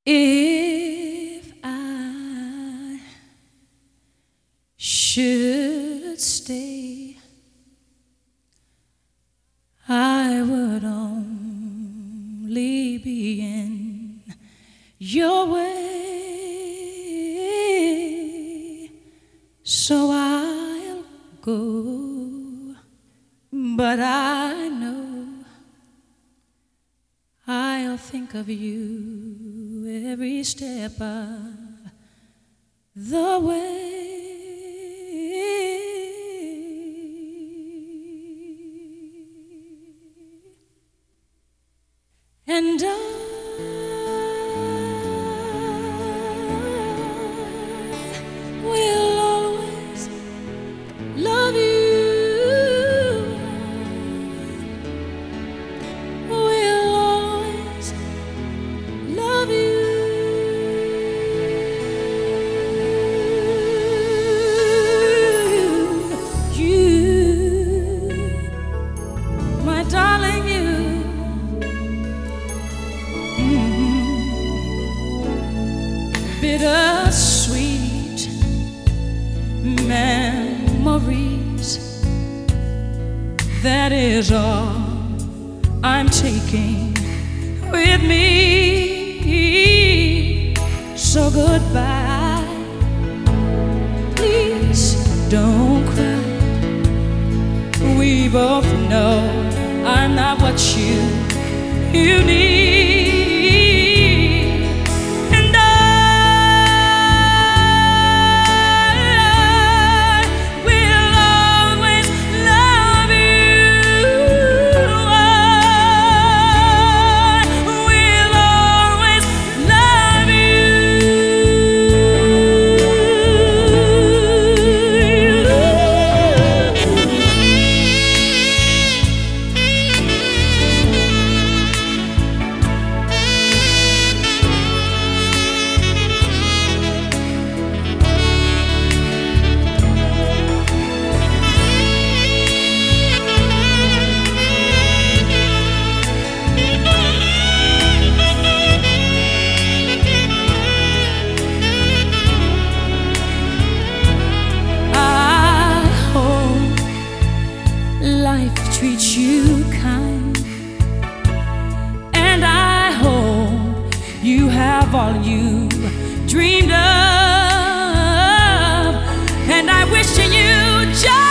If I should stay, I would only be in your way, so I'll go, but I know I'll think of you every step of the way. And I will always love you. Will always love you. You, my darling, you. Bittersweet memories, that is all I'm taking with me. So goodbye, please don't cry. We both know I'm not what you need. Treat you kind, and I hope you have all you dreamed of, and I wish you just